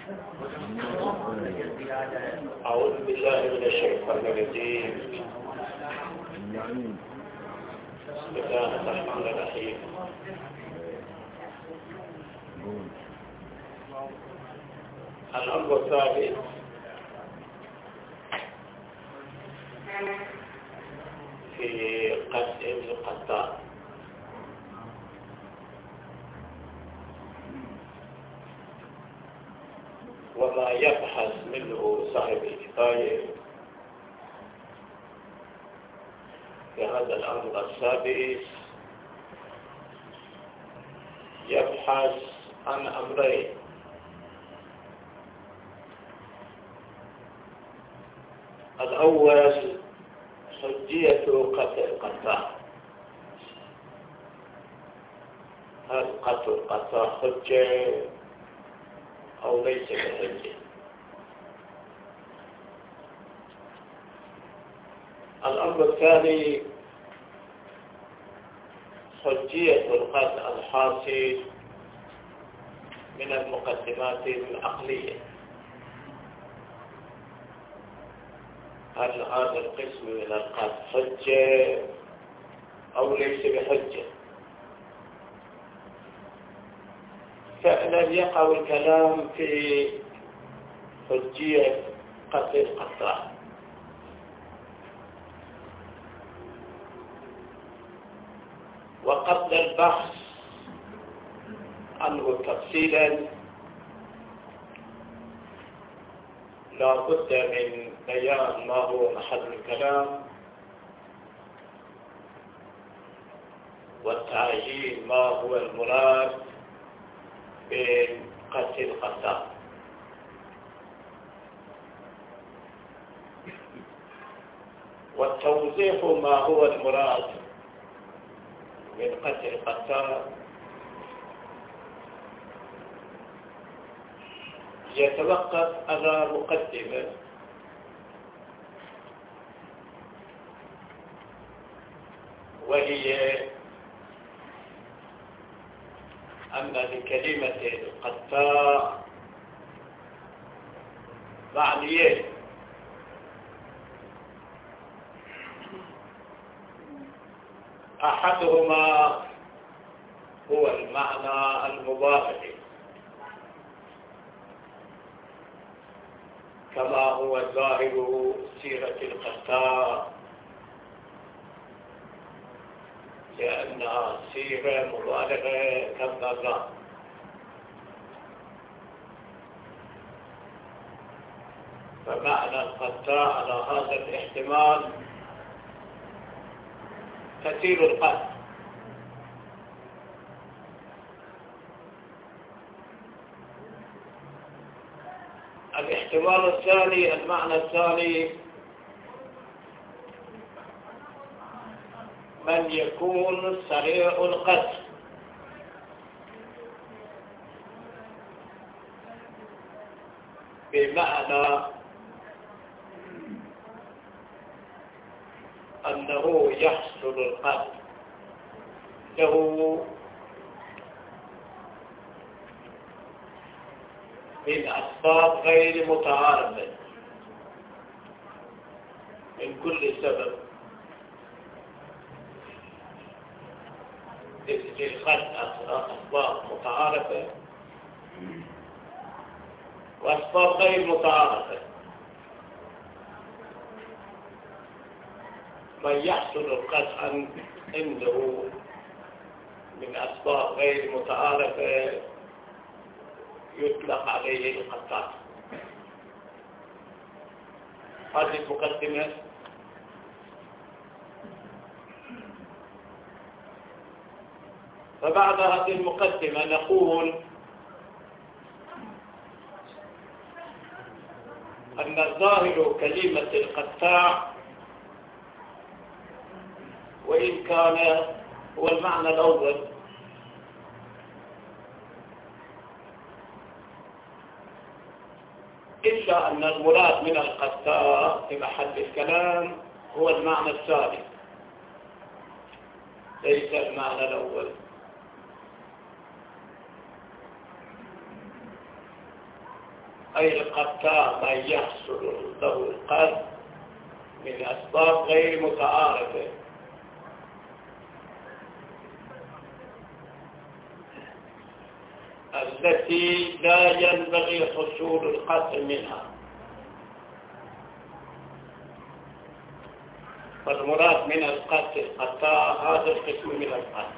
أعوذ بالله من الشيطان الرجيم. بسم الله الرحمن الرحيم. الأمر الثالث في قتل القتال. وما يبحث منه صاحب الكفاية في هذا الأمر السادس يبحث عن أمرين: الأول حجية قتل القتال، هل قتل القتال حجة أو ليس بحجة؟ الأمر الثاني حجية القتل الحاصل من المقدمات العقلية، هل هذا القسم من القتل حجة أو ليس بحجة؟ فعلا يقع الكلام في حجية قتل القتال، وقبل البحث عنه تفصيلا لا بد من بيان ما هو محل الكلام والتعيين ما هو المراد بقتل القتال. والتوضيح ما هو المراد من قتل القتال يتوقف على مقدمة وهي أن لكلمة القتال معنيين: أحدهما هو المعنى المبالغ كما هو ظاهر سيرة القتال، لأنها سيرة مبالغة كالنظام. فمعنى القتال على هذا الاحتمال كثير القتل، الاحتمال الثاني، المعنى الثاني، من يكون سريع القتل، بمعنى أنه يحصل القتل له من أسباب غير متعارفة، من كل سبب للقتل أسباب متعارفة وأسباب غير متعارفة. من يحصل القتل عنده من أسباب غير متعارفة يطلق عليه القتال. هذه المقدمة. فبعد هذه المقدمة نقول أن ظاهر كلمة القتال وإن كان هو المعنى الأول، إلا أن المراد من القتال في محل الكلام هو المعنى الثاني ليس المعنى الأول. أي القتال من يحصل له القتل من أسباب غير متعارفة، التي لا ينبغي حصول القتل منها. فالمراد من القتل قتال هذا القسم من القتل.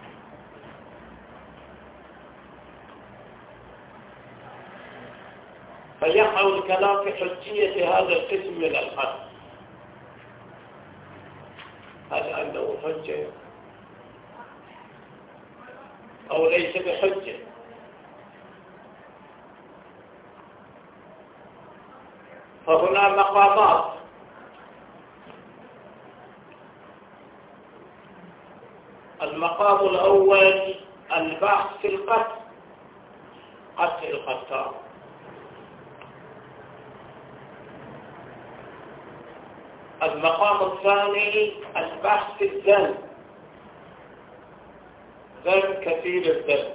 فيقع الكلام في حجية هذا القسم من القتل، هل أنه حجة أو ليس بحجة؟ فهنا مقامات. المقام الأول البحث في القتل، قتل القتال. المقام الثاني البحث في الذنب، ذنب كثير الذنب.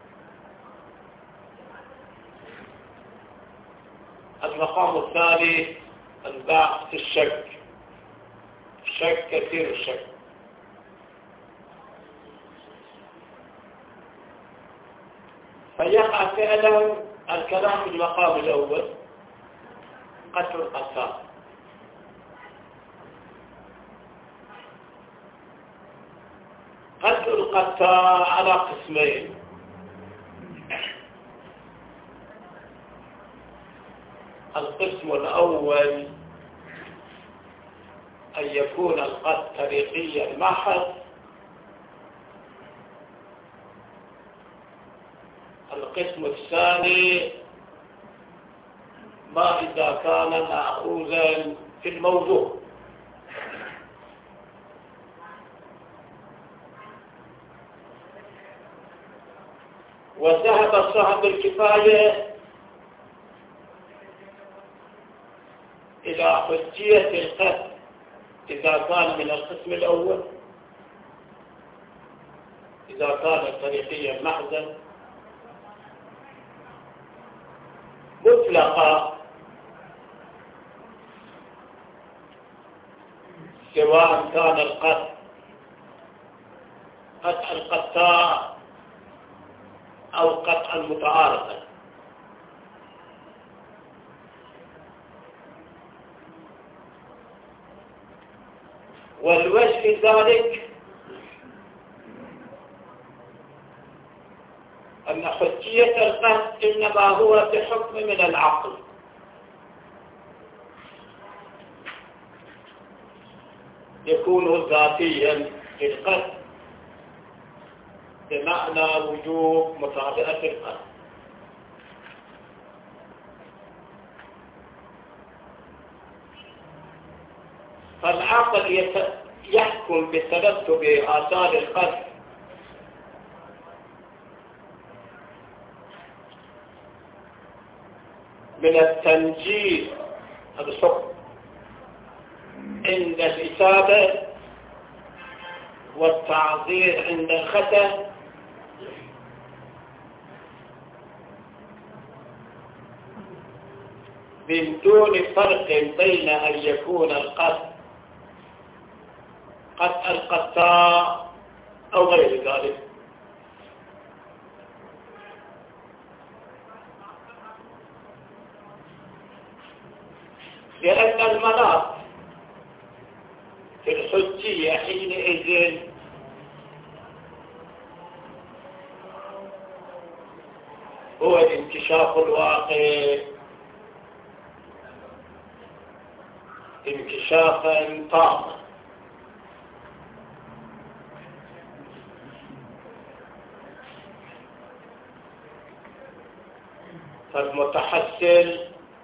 المقام الثالث البحث في الشك، الشك كثير الشك. فيقع فعلا الكلام في المقام الأول قتل القتال. قتل القتال على قسمين: القسم الأول أن يكون القتل طريقيا محض. القسم الثاني ما إذا كان مأخوذا في الموضوع. وذهب صاحب الكفاية إلى حجية القتل إذا كان من القسم الأول، إذا كان طريقيا محضا مطلقة، سواء كان القتل قطع القطاع أو قطع المتعارضة. والوجه في ذلك أن حجية القتل إنما هو بحكم من العقل، يكون ذاتيا للقتل بمعنى وجوب متابعة القتل. فالعقل يحكم بترتب آثار القتل من التنجيل الحكم عند الإصابة والتعذير عند الخطأ، من دون فرق بين أن يكون القتل قتل القتال أو غير ذلك. لأن المناط في الحجية حينئذ هو انكشاف الواقع انكشافا تاما. فالمتحصل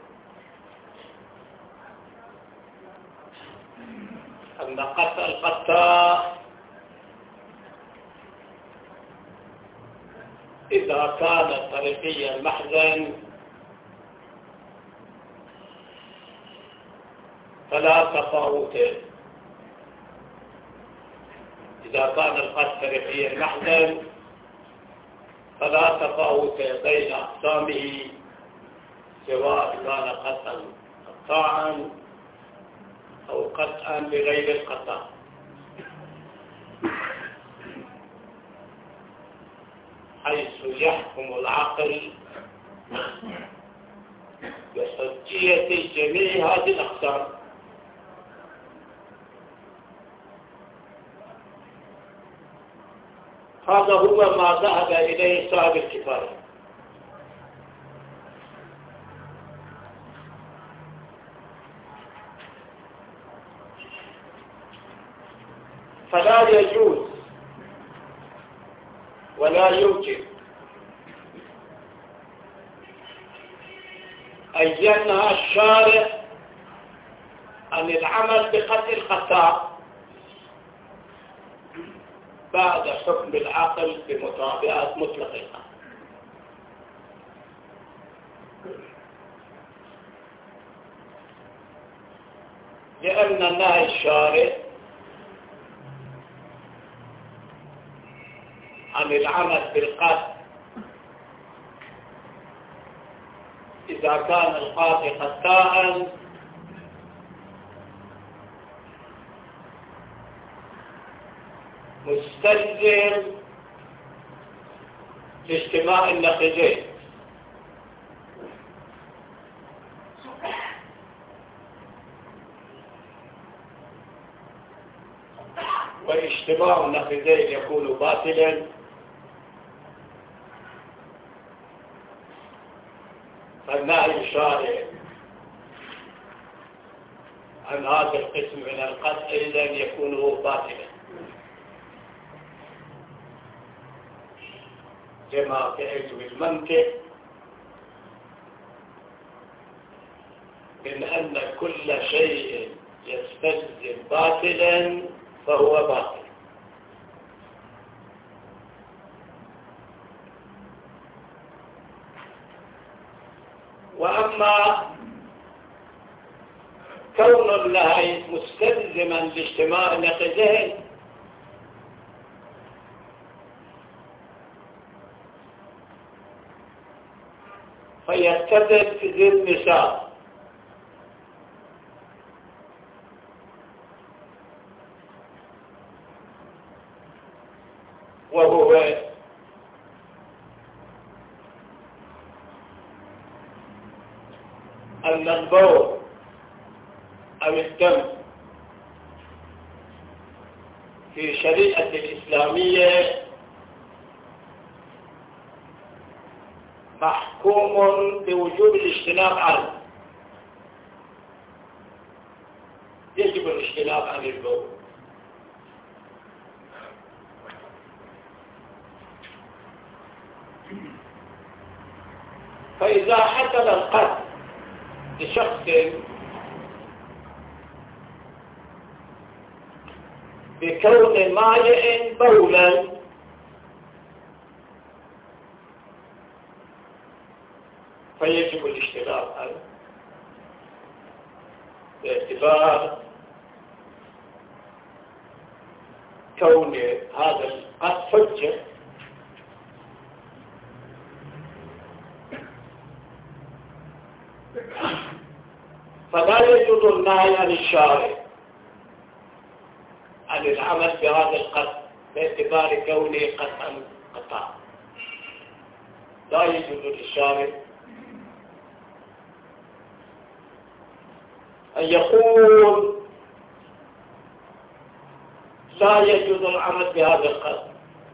أن قتل القتال إذا كان طريقيا محضا فلا تفاوت. إذا كان القتل طريقيا محضا فلا تفاوت بين أقسامه، سواء قطاعا أو قطعا بغير القطاع. حيث يحكم العقل بحجية جميع هذه الأقسام. هذا هو ما ذهب إليه صاحب الكفاية. فلا يجوز ولا يمكن أن ينهى الشارع عن العمل بقتل القطاع بعد حكم العقل بمطابقة مطلق القتل، لأن نهي الشارع عن العمل بالقتل إذا كان القاضي قطاعا مستلزم لاجتماع النقيضين، واجتماع النقيضين يكون باطلا فالنهي الشارع عن هذا القسم من القتل إذا يكون باطلا، كما في علم المنطق من أن كل شيء يستلزم باطلا فهو باطل. وأما كون النهي مستلزما لاجتماع النقيضين فيتفق في ذي المثال وهو أن البول أو الدم في شريعة الإسلامية محكوم بوجوب الاجتناب عنه، يجب الاجتناب عن البول. فإذا حصل القتل لشخص بكون مانع بولا فيجب الاجتناب عنه باعتبار كون هذا القتل حجة، فلا يجوز النهي عن الشارع عن العمل بهذا القتل باعتبار كونه قطعا قطع. لا يجوز للشارع أن يقول لا يجوز العمل بهذا القتل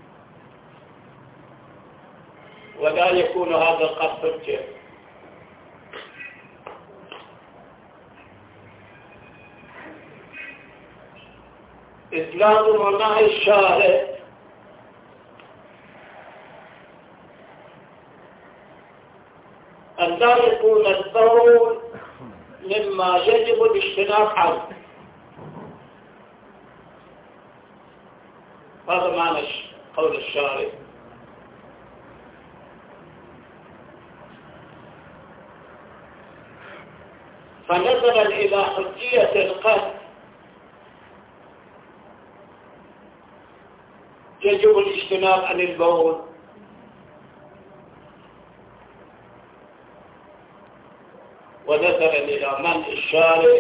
ولا يكون هذا القتل حجة. إسلام ونهي الشارع أن لا يكون البول مما يجب الاجتناب عنه. هذا معنى قول الشارع. فنظرا إلى حجية القتل يجب الاجتناب عن البول، ونظرا إلى منع الشارع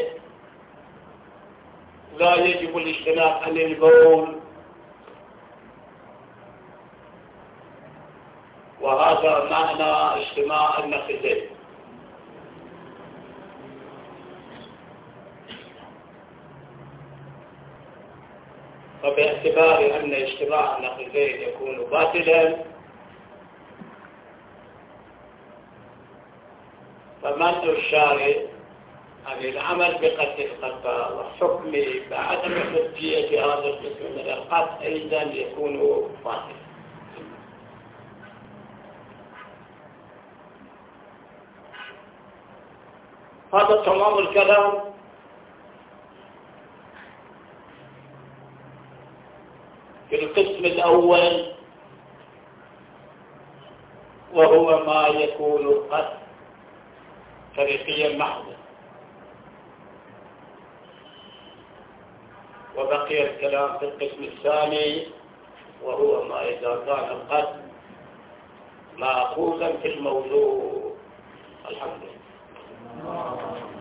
لا يجب الاجتناب عن البول، وهذا معنى اجتماع النقيضين. وباعتبار أن اجتماع النقيضين يكون باطلا، فمنع الشارع عن العمل بقتل القتل وحكم بعدم حجية هذا القسم من القتل أيضا يكون باطلا. هذا تمام الكلام. في القسم الأول وهو ما يكون قتل فريقيا محضا، وبقي الكلام في القسم الثاني وهو ما إذا كان القتل مأخوذا في الموضوع. الحمد لله.